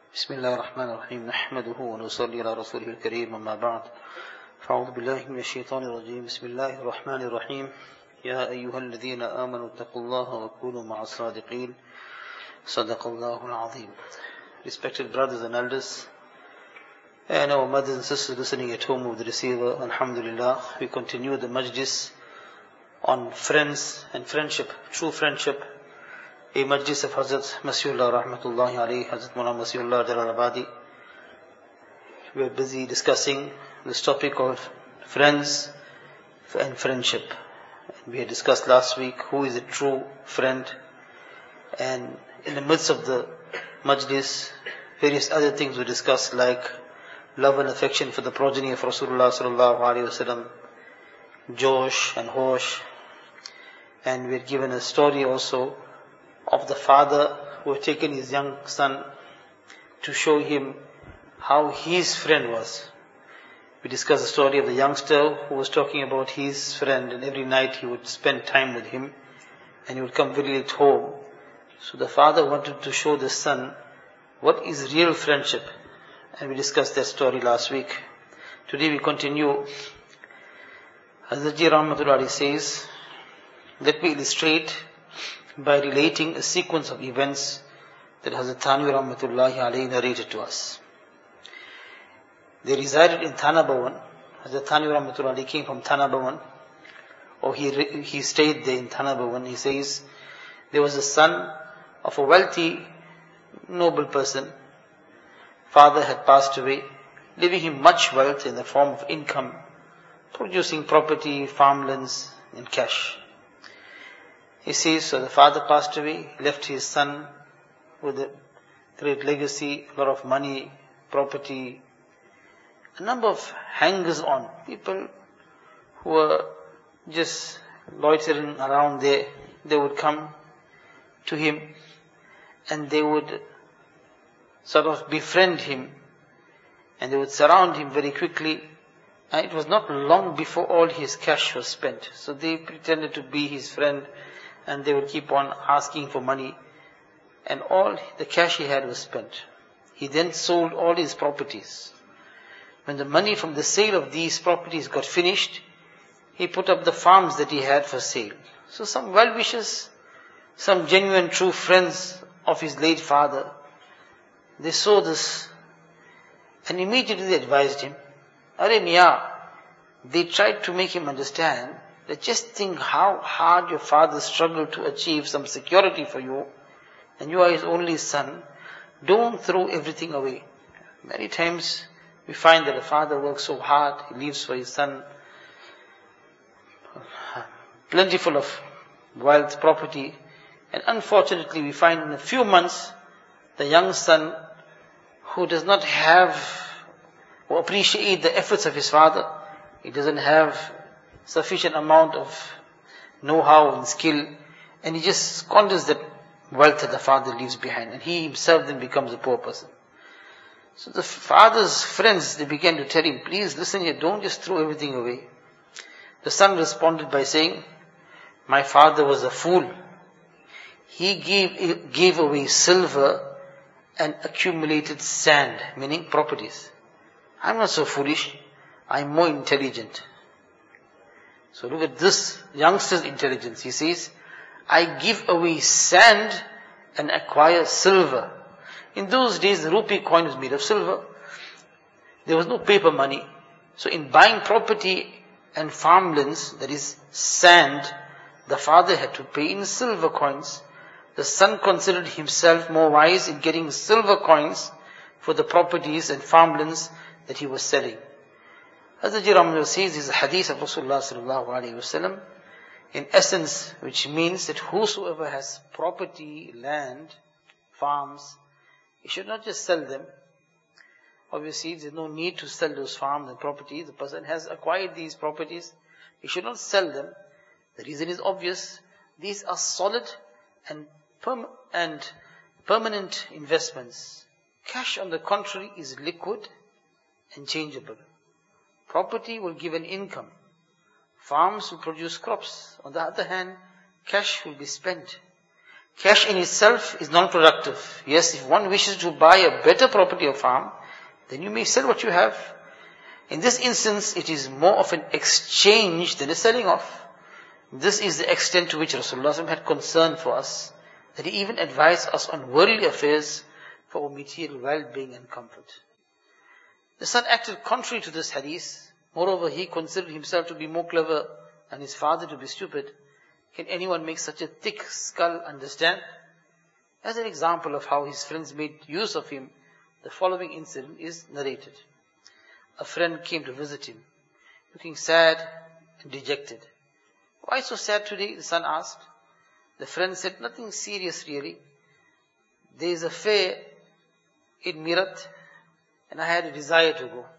بسم الله الرحمن الرحيم نحمده ونصلي على رسوله الكريم أما بعد فأعوذ بالله من الشيطان الرجيم بسم الله الرحمن الرحيم يا أيها الذين آمنوا اتقوا الله وكونوا مع الصادقين صدق الله العظيم. Respected brothers and elders and our mothers and sisters listening at home with the receiver, alhamdulillah, we continue the majlis on friends and friendship, true friendship. A majlis of Hazrat Masihullah Rahmatullahi Alayhi, Hazrat Mullah Masihullah Jalalabadi. We are busy discussing this topic of friends and friendship. We had discussed last week who is a true friend, and in the midst of the majlis, various other things were discussed like love and affection for the progeny of Rasulullah Sallallahu Alaihi Wasallam, Josh and Hosh, and we had given a story also of the father who had taken his young son to show him how his friend was. We discussed the story of the youngster who was talking about his friend, and every night he would spend time with him and he would come very late home. So the father wanted to show the son what is real friendship, and we discussed that story last week. Today we continue. Hazrat Ji Rahmatullahi says, let me illustrate by relating a sequence of events that Hazrat Thanvi Rahmatullahi Alayhi narrated to us. They resided in Thana Bhawan. Hazrat Thanvi Rahmatullahi Alayhi came from Thana Bhawan, or he stayed there in Thana Bhawan. He says, there was a son of a wealthy, noble person. Father had passed away, leaving him much wealth in the form of income, producing property, farmlands, and cash. He says, so the father passed away, left his son with a great legacy, a lot of money, property, a number of hangers-on, people who were just loitering around there. They would come to him and they would sort of befriend him and they would surround him very quickly. And it was not long before all his cash was spent. So they pretended to be his friend, and they would keep on asking for money, and all the cash he had was spent. He then sold all his properties. When the money from the sale of these properties got finished, he put up the farms that he had for sale. So some well-wishers, some genuine true friends of his late father, they saw this and immediately they advised him, Are Miya, they tried to make him understand that just think how hard your father struggled to achieve some security for you, and you are his only son. Don't throw everything away. Many times we find that a father works so hard, he leaves for his son plentiful of wealth, property, and unfortunately we find in a few months the young son who does not have or appreciate the efforts of his father, he doesn't have sufficient amount of know-how and skill, and he just squanders that wealth that the father leaves behind, and he himself then becomes a poor person. So the father's friends, they began to tell him, please listen here, don't just throw everything away. The son responded by saying, my father was a fool. He gave away silver and accumulated sand, meaning properties. I'm not so foolish, I'm more intelligent. So look at this youngster's intelligence. He says, I give away sand and acquire silver. In those days, the rupee coin was made of silver. There was no paper money. So in buying property and farmlands, that is sand, the father had to pay in silver coins. The son considered himself more wise in getting silver coins for the properties and farmlands that he was selling. Hazrat Ji Rahmatullahi says, this is a hadith of Rasulullah Sallallahu Alaihi Wasallam, in essence, which means that whosoever has property, land, farms, he should not just sell them. Obviously, there's no need to sell those farms and properties. The person has acquired these properties, he should not sell them. The reason is obvious. These are solid and permanent investments. Cash, on the contrary, is liquid and changeable. Property will give an income. Farms will produce crops. On the other hand, cash will be spent. Cash in itself is non-productive. Yes, if one wishes to buy a better property or farm, then you may sell what you have. In this instance, it is more of an exchange than a selling off. This is the extent to which Rasulullah had concern for us, that he even advised us on worldly affairs for our material well-being and comfort. The son acted contrary to this hadith. Moreover, he considered himself to be more clever and his father to be stupid. Can anyone make such a thick skull understand? As an example of how his friends made use of him, the following incident is narrated. A friend came to visit him, looking sad and dejected. Why so sad today? The son asked. The friend said, nothing serious really. There is a fair in Mirat and I had a desire to go.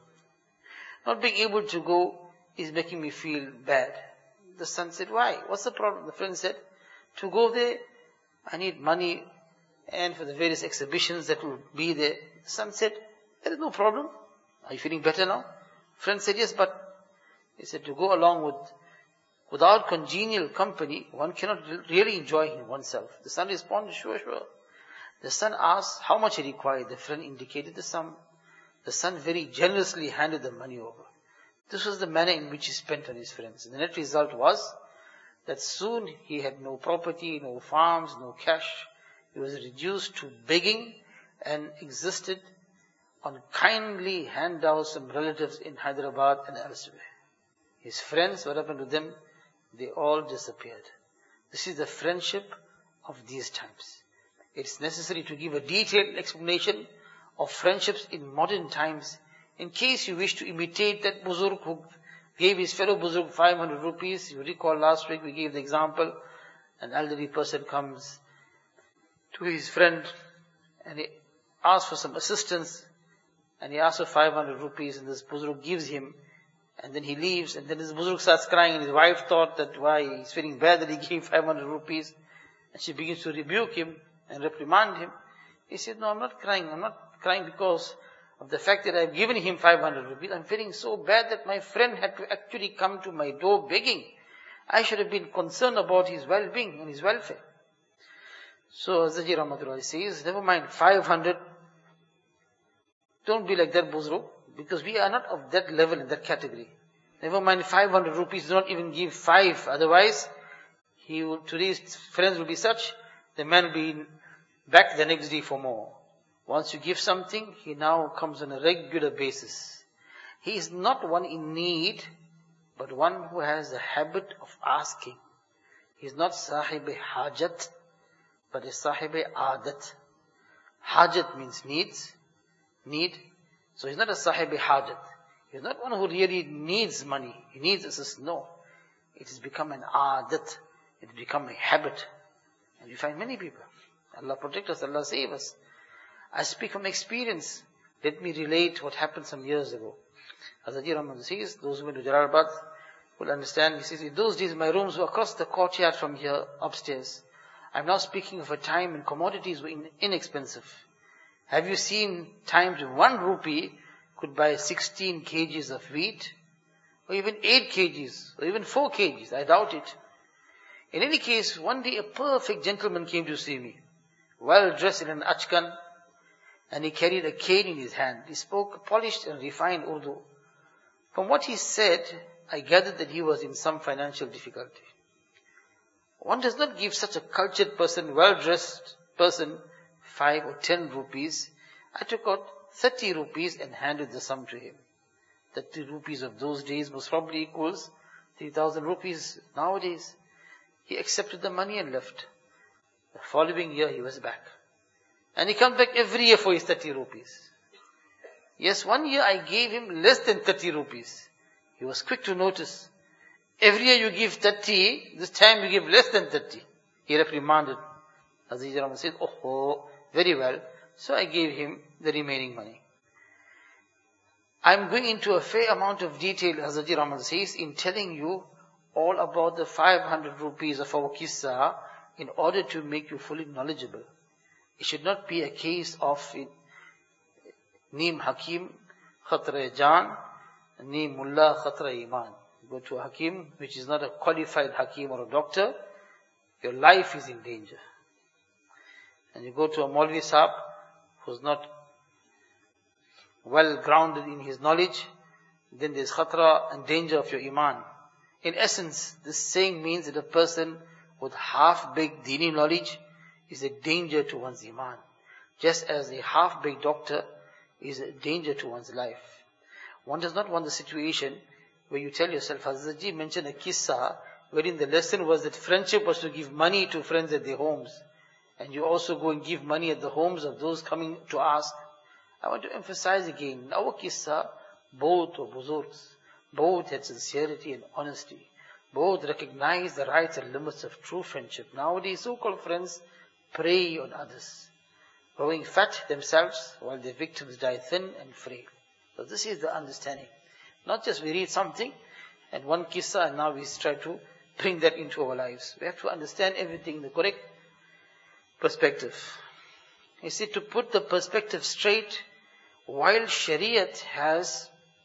Not being able to go is making me feel bad. The son said, why? What's the problem? The friend said, to go there, I need money and for the various exhibitions that will be there. The son said, there is no problem. Are you feeling better now? Friend said, yes, but he said, to go along without congenial company, one cannot really enjoy oneself. The son responded, sure. The son asked how much he required. The friend indicated the sum. The son very generously handed the money over. This was the manner in which he spent on his friends. And the net result was that soon he had no property, no farms, no cash. He was reduced to begging and existed on kindly handouts from relatives in Hyderabad and elsewhere. His friends, what happened to them? They all disappeared. This is the friendship of these times. It's necessary to give a detailed explanation of friendships in modern times. In case you wish to imitate that Buzurg who gave his fellow Buzurg 500 rupees, you recall last week we gave the example, an elderly person comes to his friend and he asks for some assistance and he asks for 500 rupees and this Buzurg gives him and then he leaves and then this Buzurg starts crying and his wife thought that why he's feeling bad that he gave 500 rupees and she begins to rebuke him and reprimand him. He said, no, I'm not crying because of the fact that I've given him 500 rupees. I'm feeling so bad that my friend had to actually come to my door begging. I should have been concerned about his well-being and his welfare. So Azhaji Rahmatullah says, never mind 500. Don't be like that Buzurg, because we are not of that level in that category. Never mind 500 rupees, do not even give 5. Otherwise, today's friends will be such, the man will be back the next day for more. Once you give something, he now comes on a regular basis. He is not one in need, but one who has a habit of asking. He is not sahib-e hajat, but a sahib-e adat. Hajat means need. So he's not a sahib-e hajat. He's not one who really needs money. He needs assistance. No. It has become an adat. It has become a habit. And you find many people. Allah protect us, Allah save us. I speak from experience. Let me relate what happened some years ago. Hazrat Rahman says, those who went to Jalalabad will understand. He says, in those days my rooms were across the courtyard from here upstairs. I'm now speaking of a time when commodities were inexpensive. Have you seen times when 1 rupee could buy 16 kgs of wheat? Or even 8 kgs, or even 4 kgs? I doubt it. In any case, one day a perfect gentleman came to see me, well dressed in an achkan, and he carried a cane in his hand. He spoke polished and refined Urdu. From what he said, I gathered that he was in some financial difficulty. One does not give such a cultured person, well-dressed person, 5 or 10 rupees. I took out 30 rupees and handed the sum to him. 30 rupees of those days most probably equals 3,000 rupees nowadays. He accepted the money and left. The following year he was back. And he comes back every year for his 30 rupees. Yes, one year I gave him less than 30 rupees. He was quick to notice. Every year you give 30, this time you give less than 30. He reprimanded. Aziz Rahman said, oh, very well. So I gave him the remaining money. I'm going into a fair amount of detail, Hazrat Rahman says, in telling you all about the 500 rupees of our qissa in order to make you fully knowledgeable. It should not be a case of Neem Hakim Khatra Jan, Neem Mullah Khatra Iman. You go to a Hakim which is not a qualified Hakim or a doctor, your life is in danger. And you go to a Maulvi Sahib who's not well grounded in his knowledge, then there's khatra and danger of your iman. In essence, this saying means that a person with half-baked dini knowledge is a danger to one's iman. Just as a half-baked doctor is a danger to one's life. One does not want the situation where you tell yourself, Hazrat Ji mentioned a kissa wherein the lesson was that friendship was to give money to friends at their homes. And you also go and give money at the homes of those coming to ask. I want to emphasize again, in our kissa, both were buzurgs. Both had sincerity and honesty. Both recognized the rights and limits of true friendship. Nowadays, so-called friends prey on others, growing fat themselves while their victims die thin and frail. So this is the understanding. Not just we read something and one kissa and now we try to bring that into our lives. We have to understand everything in the correct perspective. You see, to put the perspective straight, while Shariat has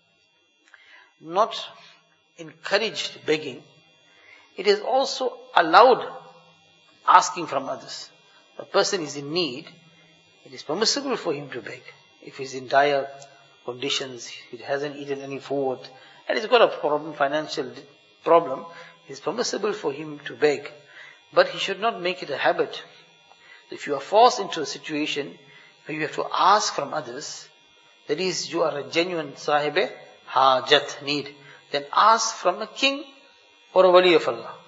not encouraged begging, it is also allowed asking from others. A person is in need, it is permissible for him to beg. If he's in dire conditions, he hasn't eaten any food, and he's got a problem, financial problem, it's permissible for him to beg. But he should not make it a habit. If you are forced into a situation where you have to ask from others, that is, you are a genuine sahibe, hajat, need, then ask from a king or a wali of Allah.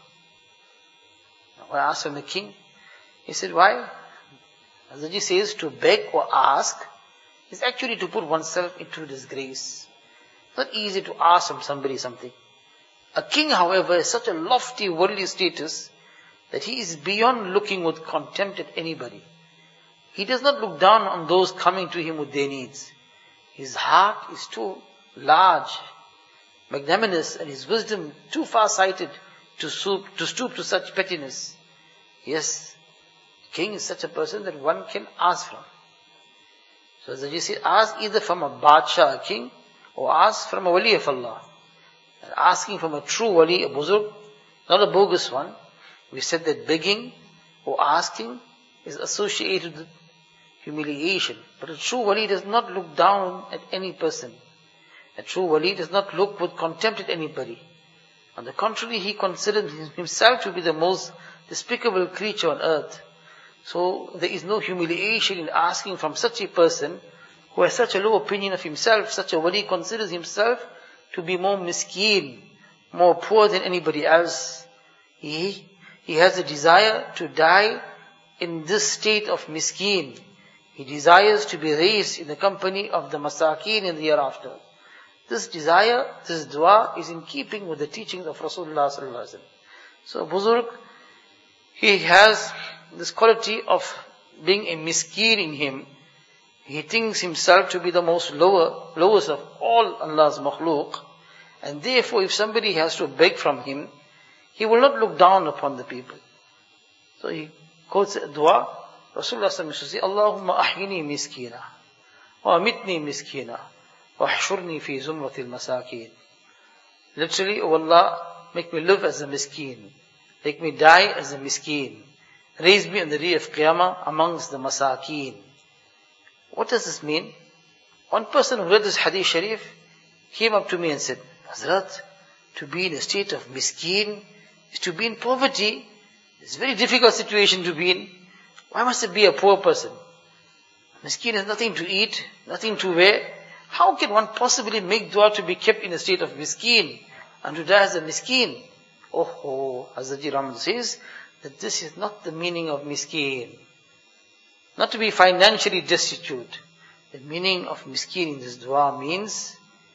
Why ask from a king? He said, why? Hazrat Ji says to beg or ask is actually to put oneself into disgrace. It's not easy to ask from somebody something. A king, however, is such a lofty worldly status that he is beyond looking with contempt at anybody. He does not look down on those coming to him with their needs. His heart is too large, magnanimous, and his wisdom too far-sighted to stoop to such pettiness. Yes, king is such a person that one can ask from. So as you say, ask either from a Badshah, a king, or ask from a wali of Allah. And asking from a true wali, a buzurg, not a bogus one. We said that begging or asking is associated with humiliation. But a true wali does not look down at any person. A true wali does not look with contempt at anybody. On the contrary, he considers himself to be the most despicable creature on earth. So there is no humiliation in asking from such a person who has such a low opinion of himself. Such a wali considers himself to be more miskeen, more poor than anybody else. He has a desire to die in this state of miskeen. He desires to be raised in the company of the masakeen in the hereafter. This desire, this dua is in keeping with the teachings of Rasulullah sallallahu alaihi wasallam. So Buzurg, he has this quality of being a miskeen in him. He thinks himself to be the most lowest of all Allah's makhluk. And therefore, if somebody has to beg from him, he will not look down upon the people. So he quotes a dua. Rasulullah sallallahu alaihi wasallam used to say, Allahumma ahyini miskina, wa amitni miskina, wa ahshurni fi zumratil masakeen. Literally, oh Allah, make me live as a miskeen. Make me die as a miskeen. Raise me on the day of Qiyamah amongst the masakeen. What does this mean? One person who read this hadith sharif came up to me and said, Hazrat, to be in a state of miskeen is to be in poverty. It's a very difficult situation to be in. Why must it be a poor person? Miskeen has nothing to eat, nothing to wear. How can one possibly make dua to be kept in a state of miskeen and to die as a miskeen? Hazrat Ji Rahman says that this is not the meaning of miskeen. Not to be financially destitute. The meaning of miskeen in this dua means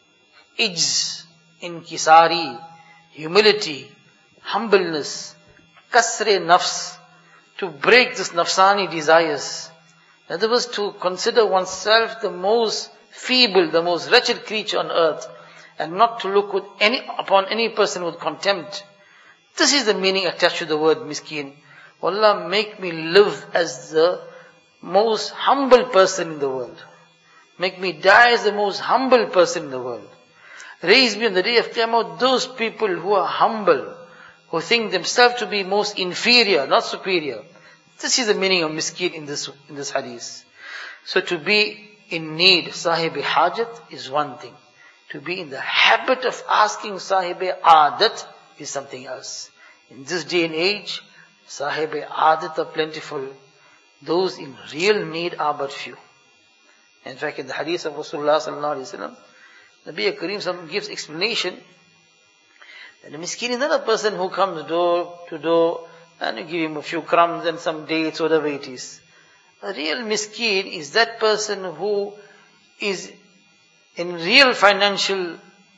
ijz, inkisari, humility, humbleness, kasre nafs, to break this nafsani desires. In other words, to consider oneself the most feeble, the most wretched creature on earth, and not to look upon any person with contempt. This is the meaning attached to the word miskeen. Allah, make me live as the most humble person in the world. Make me die as the most humble person in the world. Raise me on the day of Qiyamah those people who are humble, who think themselves to be most inferior, not superior. This is the meaning of miskin in this hadith. So to be in need, sahib hajat, is one thing. To be in the habit of asking sahib adat is something else. In this day and age, sahib adat are plentiful. Those in real need are but few. In fact, in the hadith of Rasulullah sallallahu alaihi wasallam, Nabi Kareem gives explanation that a miskin is not a person who comes door to door and you give him a few crumbs and some dates, whatever it is. A real miskin is that person who is in real financial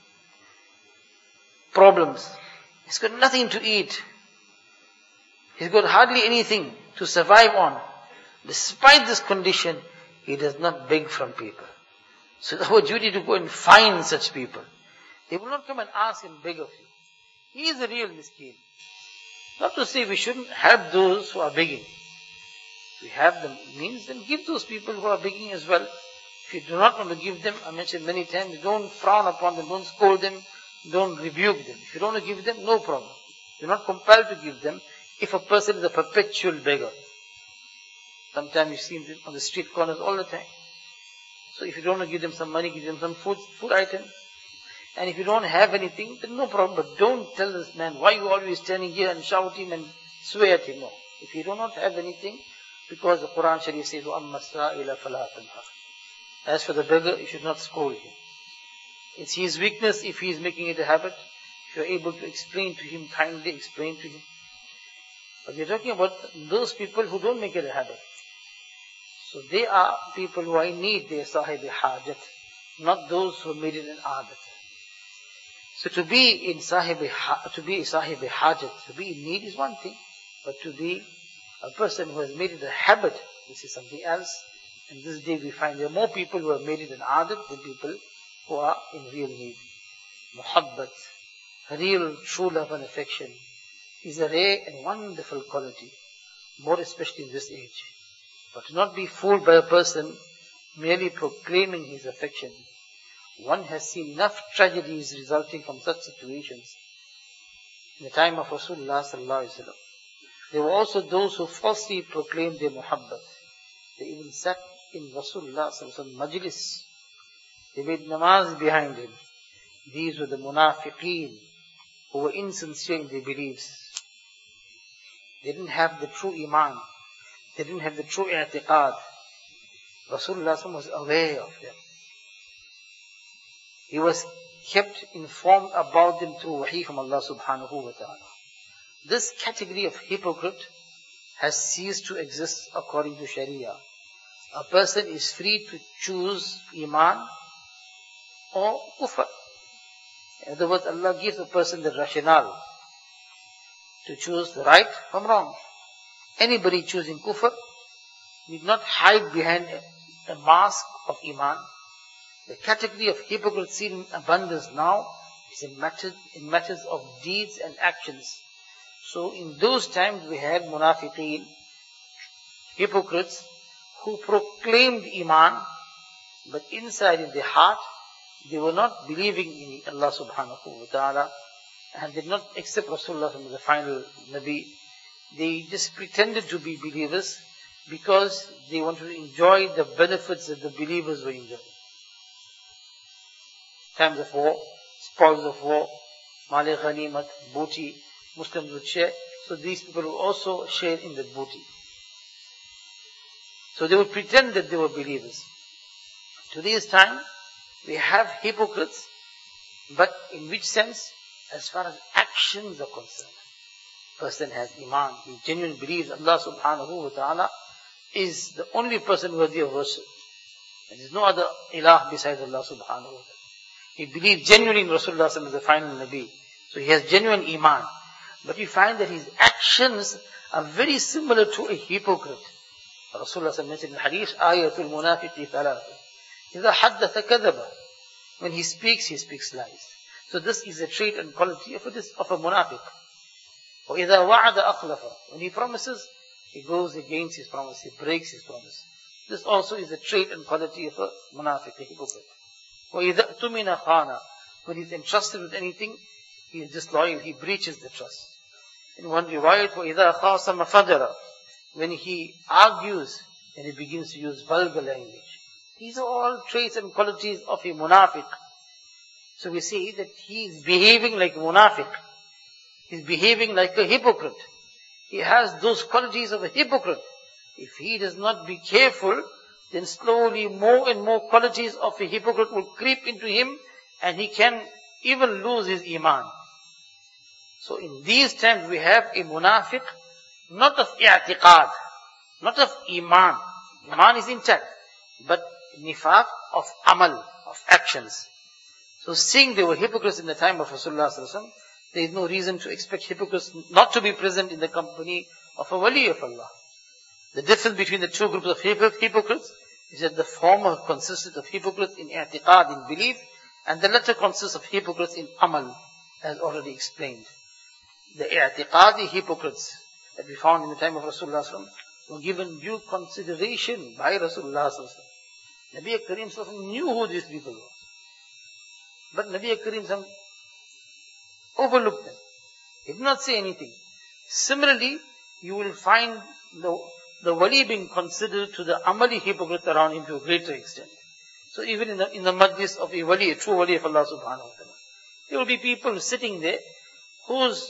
problems. He's got nothing to eat. He's got hardly anything to survive on. Despite this condition, he does not beg from people. So it's our duty to go and find such people. They will not come and ask and beg of you. He is a real miskin. Not to say we shouldn't help those who are begging. If we have the means, then give those people who are begging as well. If you do not want to give them, I mentioned many times, don't frown upon them, don't scold them, don't rebuke them. If you don't want to give them, no problem. You're not compelled to give them if a person is a perpetual beggar. Sometimes you see them on the street corners all the time. So if you don't want to give them some money, give them some food items. And if you don't have anything, then no problem. But don't tell this man, why you always standing here and shout him and swear at him. No. If you do not have anything, because the Quran Sharif says, وَأَمَّا السَّائِلَ فَلَا تَنْهَرْ. As for the beggar, you should not scold him. It's his weakness if he is making it a habit. If you are able to explain to him kindly, explain to him. But we are talking about those people who don't make it a habit. So they are people who are in need, they are sahib hajat, not those who made it an adat. So to be sahib hajat, to be in need is one thing, but to be a person who has made it a habit, this is something else. And this day we find there are more people who have made it an adat than people who are in real need. Muhabbat, real true love and affection, is a rare and wonderful quality, more especially in this age. But to not be fooled by a person merely proclaiming his affection. One has seen enough tragedies resulting from such situations. In the time of Rasulullah sallallahu alaihi wasallam, there were also those who falsely proclaimed their muhabbat. They even sat in Rasulullah sallallahu alaihi wasallam majlis. They made namaz behind him. These were the munafiqeen who were insincere in their beliefs. They didn't have the true iman. They didn't have the true i'tiqad. Rasulullah was aware of them. He was kept informed about them through wahi from Allah subhanahu wa ta'ala. This category of hypocrite has ceased to exist according to Sharia. A person is free to choose iman or kufr. In other words, Allah gives a person the rationale to choose the right from wrong. Anybody choosing kufr need not hide behind a mask of iman. The category of hypocrites seen in abundance now is in matters of deeds and actions. So in those times we had munafiqeen, hypocrites, who proclaimed iman, but inside in their heart, they were not believing in Allah subhanahu wa ta'ala, and did not accept Rasulullah as the final Nabi. They just pretended to be believers because they wanted to enjoy the benefits that the believers were enjoying. Times of war, spoils of war, mali ghanimat, booty, Muslims would share. So these people would also share in the booty. So they would pretend that they were believers. Today's time, we have hypocrites, but in which sense? As far as actions are concerned. Person has iman, he genuinely believes Allah subhanahu wa ta'ala is the only person worthy of worship. There is no other ilah besides Allah subhanahu wa ta'ala. He believes genuinely in Rasulullah as the final Nabi. So he has genuine iman. But you find that his actions are very similar to a hypocrite. Rasulullah mentioned in the hadith, ayatul munafiqi thalatha. إِذَا حَدَّثَ كَذَبَ. When he speaks lies. So this is a trait and quality of a munafiq. وَإِذَا وَعَدَ أَخْلَفَ. When he promises, he goes against his promise, he breaks his promise. This also is a trait and quality of a munafiq, a hypocrite. وَإِذَا اؤْتُمِنَ خَانَ. When he's entrusted with anything, he is disloyal, he breaches the trust. In one riwayat, وَإِذَا خَاصَمَ فَجَرَ. when he argues, and he begins to use vulgar language. These are all traits and qualities of a munafiq. So we see that he is behaving like a munafiq. He is behaving like a hypocrite. He has those qualities of a hypocrite. If he does not be careful, then slowly more and more qualities of a hypocrite will creep into him, and he can even lose his iman. So in these times we have a munafiq, not of i'tiqad, not of iman. Iman is intact, but nifaq of amal, of actions. So seeing there were hypocrites in the time of Rasulullah sallallahu alaihi wasallam, there is no reason to expect hypocrites not to be present in the company of a wali of Allah. The difference between the two groups of hypocrites is that the former consisted of hypocrites in i'tiqad, in belief, and the latter consists of hypocrites in amal, as already explained. The i'tiqadi hypocrites that we found in the time of Rasulullah sallallahu alaihi wasallam were given due consideration by Rasulullah sallallahu alaihi wasallam. Nabi Karim sallallahu alaihi wasallam knew who these people were. But Nabi Karim sallallahu alaihi wasallam overlooked them. He did not say anything. Similarly, you will find the wali being considered to the amali hypocrite around him to a greater extent. So even in the majlis of a wali, a true wali of Allah subhanahu wa ta'ala, there will be people sitting there whose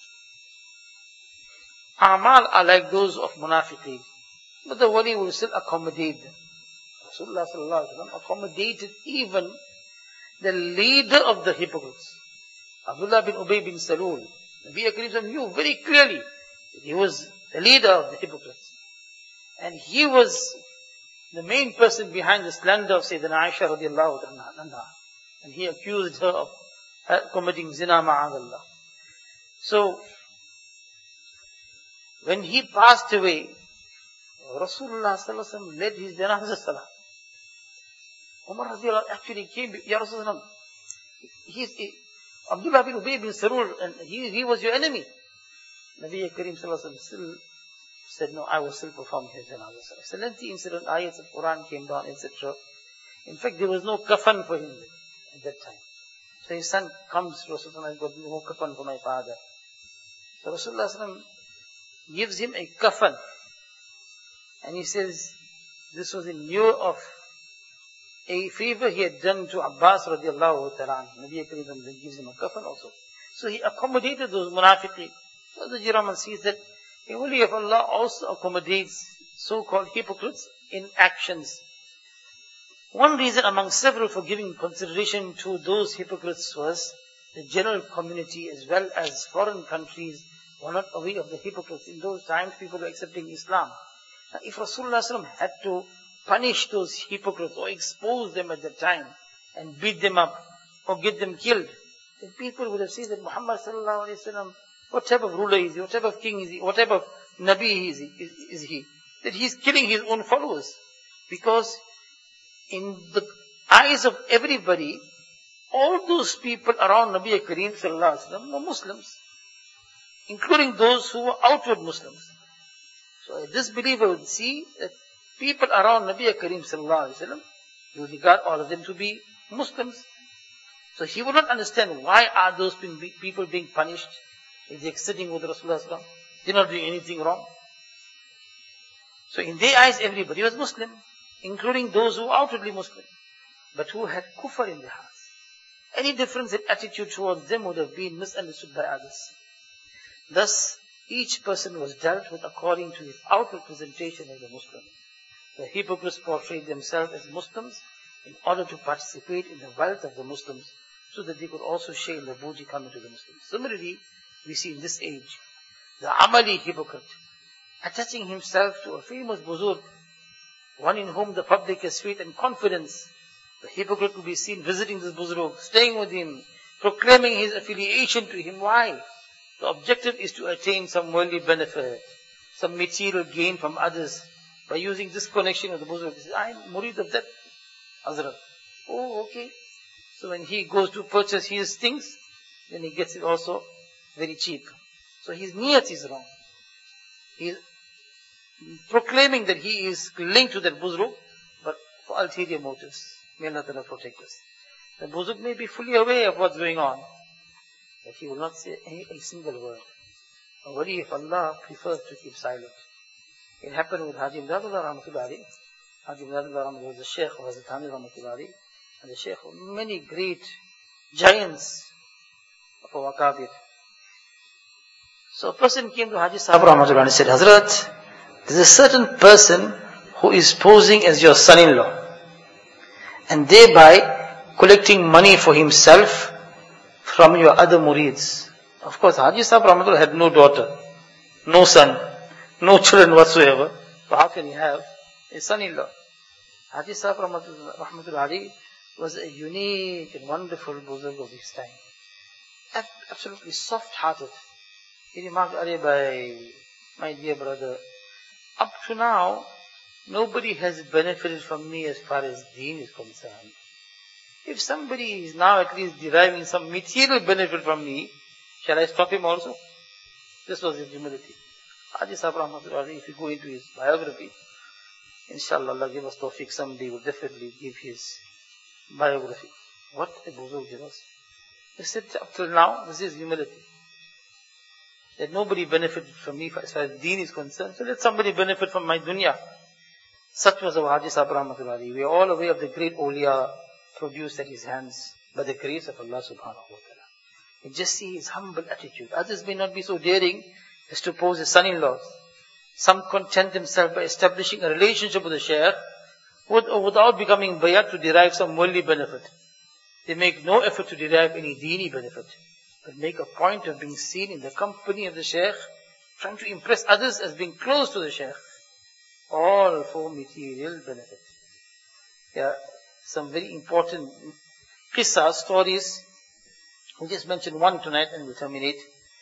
amal are like those of munafiqeen. But the wali will still accommodate them. Rasulullah sallallahu alaihi wasallam accommodated even the leader of the hypocrites, Abdullah bin Ubay bin Salul. Nabi Karim knew very clearly that he was the leader of the hypocrites. And he was the main person behind the slander of Sayyidina Aisha radiallahu anha. And he accused her of committing zina ma'adallah. So, when he passed away, Rasulullah sallallahu alaihi wasallam led his janazah salah. Umar radiallahu actually came, Ya Rasulullah, Abdullah bin Ubay bin Salul, and he was your enemy. Nabi Karim sallallahu alaihi wasallam still said, no, I will still perform his janazah salah. It's a lengthy incident, ayats of Quran came down, etc. In fact, there was no kafan for him at that time. So his son comes to Rasulullah, I've got no kafan for my father. So Rasulullah sallallahu alaihi wasallam gives him a kafan. And he says, this was in lieu of a favor he had done to Abbas radiallahu ta'ala. Nabi Karim gives him a kafan also. So he accommodated those munafiqeen. So the Jiraman sees that a wali of Allah also accommodates so-called hypocrites in actions. One reason among several for giving consideration to those hypocrites was the general community as well as foreign countries were not aware of the hypocrites. In those times, people were accepting Islam. Now, if Rasulullah sallallahu alaihi wasallam had to punish those hypocrites or expose them at that time and beat them up or get them killed, then people would have seen that Muhammad sallallahu alaihi wasallam, what type of ruler is he, what type of king is he, what type of Nabi is he, that he's killing his own followers. Because in the eyes of everybody, all those people around Nabi Kareem sallallahu alaihi wasallam were Muslims, including those who were outward Muslims. So a disbeliever would see that people around Nabi Kareem sallallahu alaihi wasallam, he would regard all of them to be Muslims. So he would not understand why are those people being punished if they're sitting with Rasulullah sallallahu alaihi wasallam. They're not doing anything wrong. So in their eyes, everybody was Muslim, including those who were outwardly Muslim, but who had kufr in their hearts. Any difference in attitude towards them would have been misunderstood by others. Thus, each person was dealt with according to his outward presentation as a Muslim. The hypocrites portrayed themselves as Muslims in order to participate in the wealth of the Muslims, so that they could also share in the booty coming to the Muslims. Similarly, we see in this age, the Amali hypocrite, attaching himself to a famous buzurg, one in whom the public has faith and confidence. The hypocrite will be seen visiting this buzurg, staying with him, proclaiming his affiliation to him. Why? The objective is to attain some worldly benefit, some material gain from others, by using this connection with the buzurg. He says, I am murid of that Hazrat. Oh, okay. So when he goes to purchase his things, then he gets it also very cheap. So his niyat is wrong. He is proclaiming that he is linked to that buzurg, but for ulterior motives. May Allah Ta'ala protect us. The buzurg may be fully aware of what's going on, but he will not say a single word. A wali of Allah prefers to keep silent. It happened with Haji Imdadullah Rahmatullahi. Haji Imdadullah Rahmatullahi was the Sheikh of Hazrat Thani Rahmatullahi, and the Sheikh of many great giants of our Kabir. So a person came to Haji Sahib Rahmatullahi and said, Hazrat, there's a certain person who is posing as your son-in-law, and thereby collecting money for himself from your other murids. Of course, Haji Sahib Rahmatullah had no daughter, no son, no children whatsoever. So how can he have a son-in-law? Haji Sahib Rahmatullah was a unique and wonderful buzurg of his time. Absolutely soft-hearted. He remarked, Are bhai, my dear brother, up to now, nobody has benefited from me as far as deen is concerned. If somebody is now at least deriving some material benefit from me, shall I stop him also? This was his humility. Haji Sahib Rahmatullah, if you go into his biography, inshallah, Allah give us tawfiq, someday will definitely give his biography. What a buzurg he was. He said, up till now, this is humility. That nobody benefited from me as far as deen is concerned, so let somebody benefit from my dunya. Such was our Haji Sahib Rahmatullah. We are all aware of the great awliya produced at his hands by the grace of Allah subhanahu wa ta'ala. And just see his humble attitude. Others may not be so daring as to pose as son-in-laws. Some content themselves by establishing a relationship with the Shaykh without becoming bayat to derive some worldly benefit. They make no effort to derive any deeni benefit, but make a point of being seen in the company of the Shaykh, trying to impress others as being close to the Shaykh. All for material benefit. Yeah, some very important qissa, stories. We'll just mention one tonight and we'll terminate.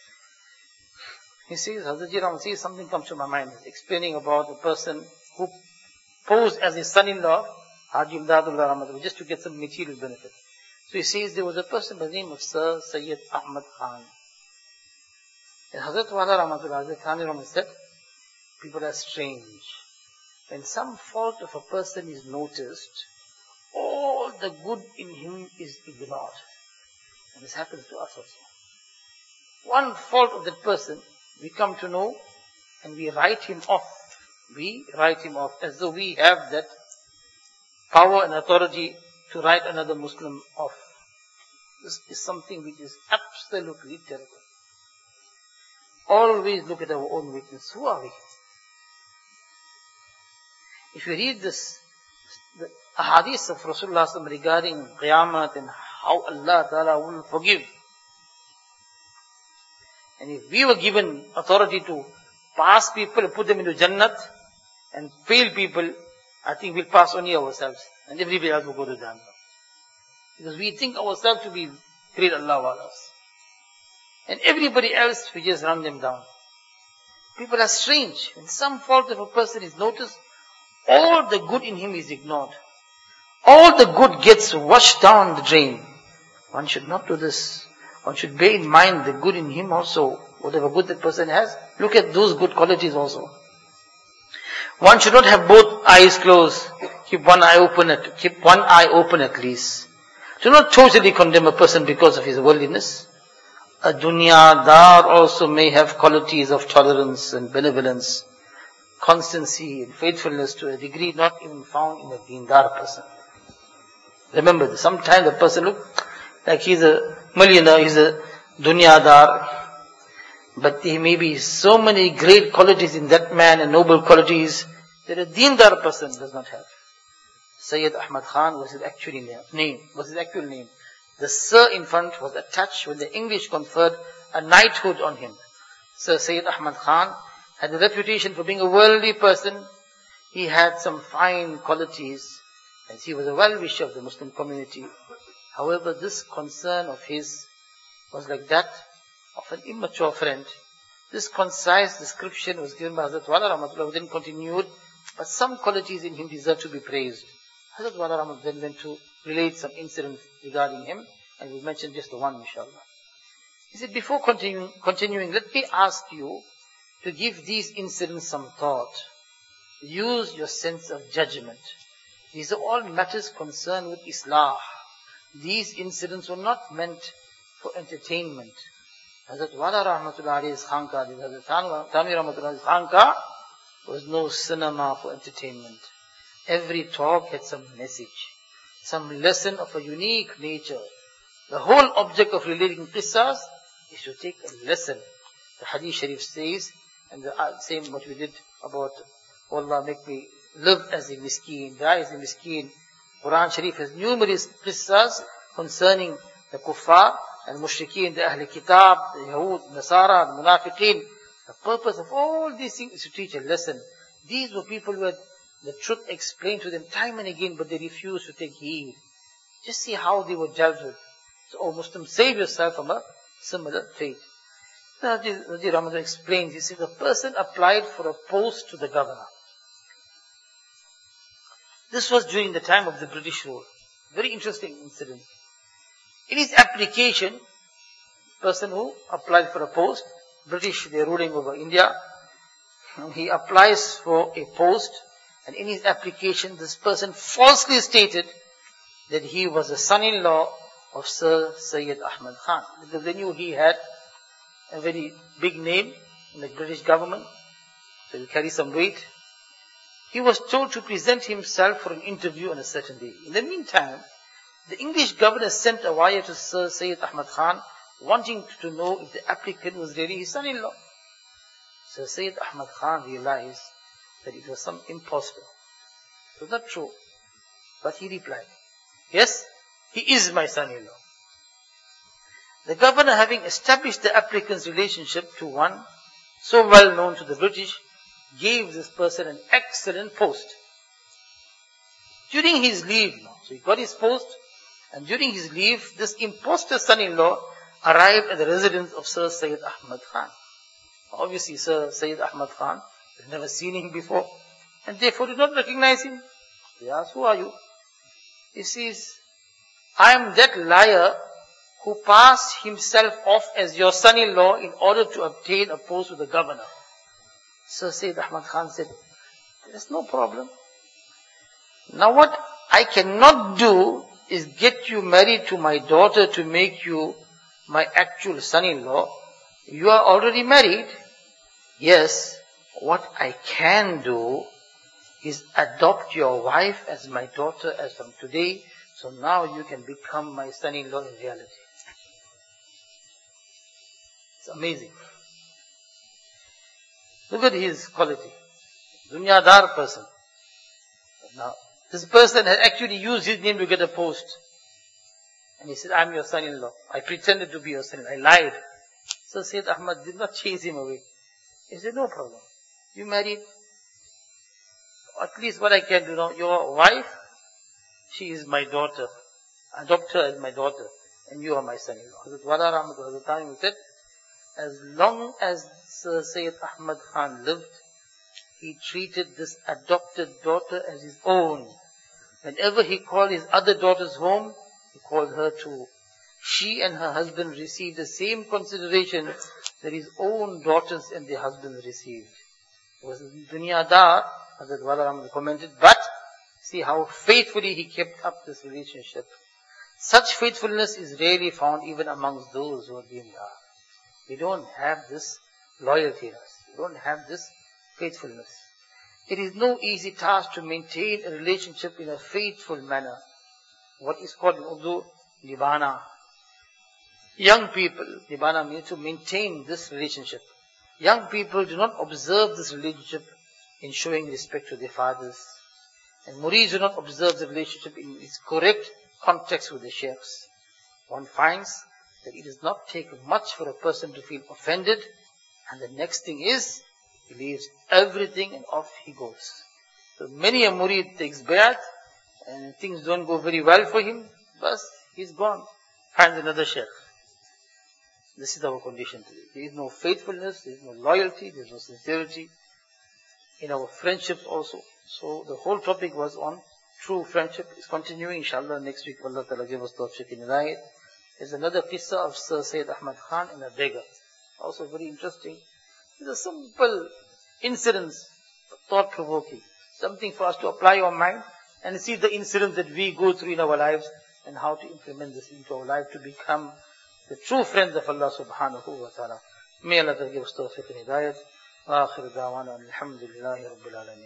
He says, Hazrat Ji Ram says, something comes to my mind. He's explaining about a person who posed as his son-in-law, Haji Imdadullah Rahmatullah, just to get some material benefit. So he says, there was a person by the name of Sir Sayyid Ahmad Khan. And Hazrat Wala Rahmatullah, Hazrat Thani Rahmatullah said, people are strange. When some fault of a person is noticed, all the good in him is ignored. And this happens to us also. One fault of that person, we come to know and we write him off. We write him off as though we have that power and authority to write another Muslim off. This is something which is absolutely terrible. Always look at our own weakness. Who are we? If you read this, the ahadith of Rasulullah regarding Qiyamah and how Allah Ta'ala will forgive. And if we were given authority to pass people and put them into Jannat and fail people, I think we'll pass only ourselves. And everybody else will go to Jannah. Because we think ourselves to be great Allah Walas. And everybody else, we just run them down. People are strange. When some fault of a person is noticed, all the good in him is ignored. All the good gets washed down the drain. One should not do this. One should bear in mind the good in him also. Whatever good that person has, look at those good qualities also. One should not have both eyes closed. Keep one eye open at least. Do not totally condemn a person because of his worldliness. A dunyadar also may have qualities of tolerance and benevolence, constancy and faithfulness to a degree not even found in a deendar person. Remember this. Sometimes the person looks like he's a millionaire, he's a dunyadar, but there may be so many great qualities in that man and noble qualities that a deendar person does not have. Sayyid Ahmad Khan was his actual name. The Sir in front was attached when the English conferred a knighthood on him. Sir Sayyid Ahmad Khan had a reputation for being a worldly person. He had some fine qualities, and he was a well-wisher of the Muslim community. However, this concern of his was like that of an immature friend. This concise description was given by Hazrat Wala Rahmatullah, who then continued, but some qualities in him deserve to be praised. Hazrat Wala Rahmatullah then went to relate some incidents regarding him, and we'll mention just the one, inshallah. He said, before continuing, let me ask you to give these incidents some thought. Use your sense of judgment. These are all matters concerned with Islah. These incidents were not meant for entertainment. Hazrat Wala Rahmatullahi's Khanka, Hazrat Thani Rahmatullahi's Khanka There was no cinema for entertainment. Every talk had some message, some lesson of a unique nature. The whole object of relating qissas is to take a lesson. The Hadith Sharif says, and the same what we did about, "Oh Allah, make me live as a miskeen, die as a miskeen." Quran Sharif has numerous qissas concerning the kuffar and mushrikeen, the Ahl Kitab, the Yahud, Nasara, the Munafiqeen. The purpose of all these things is to teach a lesson. These were people who had the truth explained to them time and again, but they refused to take heed. Just see how they were dealt with. So, O Muslim, save yourself from a similar fate. Najir Ramadan explains, he says, the person applied for a post to the governor. This was during the time of the British rule. Very interesting incident. In his application, person who applied for a post, British, they are ruling over India, he applies for a post, and in his application, this person falsely stated that he was a son-in-law of Sir Syed Ahmad Khan, because they knew he had a very big name in the British government, so he carried some weight. He was told to present himself for an interview on a certain day. In the meantime, the English governor sent a wire to Sir Syed Ahmad Khan, wanting to know if the applicant was really his son-in-law. Sir Syed Ahmad Khan realized that it was some impostor. It was not true. But he replied, "Yes, he is my son-in-law." The governor, having established the applicant's relationship to one so well known to the British, gave this person an excellent post. During his leave, so he got his post, and during his leave, this impostor son-in-law arrived at the residence of Sir Syed Ahmad Khan. Obviously, Sir Syed Ahmad Khan had never seen him before, and therefore did not recognize him. They asked, "Who are you?" He says, "I am that liar who passed himself off as your son-in-law in order to obtain a post with the governor." Sir Syed Ahmad Khan said, "There's no problem. Now what I cannot do is get you married to my daughter to make you my actual son-in-law. You are already married. Yes, what I can do is adopt your wife as my daughter as from today, so now you can become my son-in-law in reality." It's amazing. Look at his quality. Dunyadar person. Now, this person has actually used his name to get a post. And he said, "I'm your son-in-law. I pretended to be your son-in-law. I lied." So Syed Ahmad did not chase him away. He said, "No problem. You married. At least what I can do now, your wife, she is my daughter. Adopt her as my daughter. And you are my son-in-law." Hazrat Wala Rahmatullah said, as long as Sir Syed Ahmad Khan lived, he treated this adopted daughter as his own. Whenever he called his other daughters home, he called her too. She and her husband received the same consideration that his own daughters and their husbands received. It was dunyadar, Hazrat Wala Rahmatullah commented, but see how faithfully he kept up this relationship. Such faithfulness is rarely found even amongst those who are dindar. We don't have this loyalty in us. We don't have this faithfulness. It is no easy task to maintain a relationship in a faithful manner. What is called in Urdu, nibana. Young people, nibana means to maintain this relationship. Young people do not observe this relationship in showing respect to their fathers. And murids do not observe the relationship in its correct context with the sheikhs. One finds that it does not take much for a person to feel offended, and the next thing is, he leaves everything and off he goes. So many a murid takes bayat, and things don't go very well for him, but he's gone, finds another sheikh. This is our condition today. There is no faithfulness, there is no loyalty, there is no sincerity in our friendships also. So the whole topic was on true friendship. It's continuing, inshallah, next week. Allah Ta'ala give us tawfiq in hidayat. There's another qissa of Sir Syed Ahmad Khan and a beggar. Also very interesting. These are simple incidents, thought-provoking. Something for us to apply our mind and see the incidents that we go through in our lives and how to implement this into our life to become the true friends of Allah subhanahu wa ta'ala. May Allah give us tawfiq and hidayat. وآخر دعوانا الحمد لله رب العالمين.